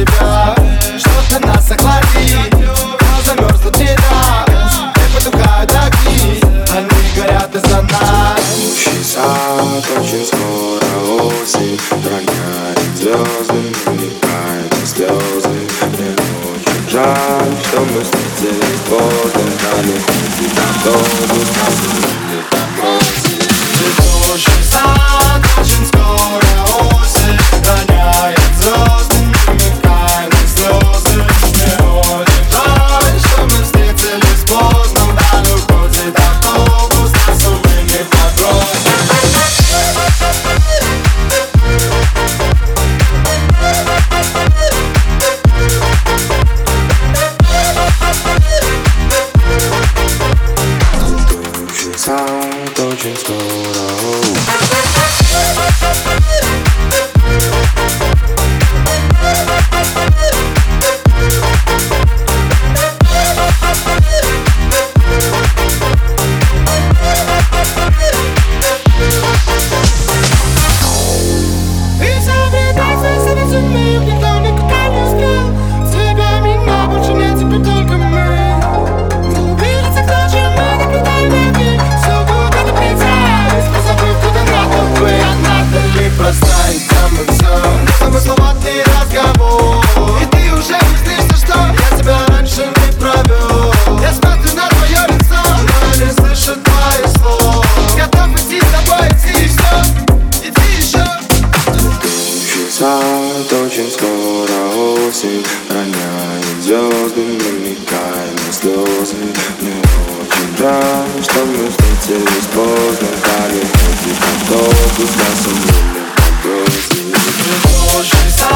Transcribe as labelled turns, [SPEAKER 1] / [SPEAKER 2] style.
[SPEAKER 1] тебя, что-то нас охладит. Но замерзнут тела, и потухают огни, они горят из-за нас.
[SPEAKER 2] Текущий сад, очень скоро осень, роняет звезды, намекает на слезы. Мне очень жаль, что мы встретились поздно, далеко где-то автобус нас где-то бросит.
[SPEAKER 1] Цветущий сад, очень скоро осень, роняет звезды, намекая на слезы. Мне очень жаль, что мы встретились поздно, далеко где-то автобус нас увидит подбросит.
[SPEAKER 2] Сад, очень скоро.
[SPEAKER 1] И ты уже не злишься, что я тебя раньше не провел. Я смотрю на твое лицо, но я не слышу твоих слов. Готов идти с тобой, идти все, иди еще.
[SPEAKER 2] Текущий сад, очень скоро осень, роняет звезды, намекая на слезы. Мне очень жаль, что мы встретились поздно, далеко где-то автобус нас умели подбросить.
[SPEAKER 1] Цветущий сад.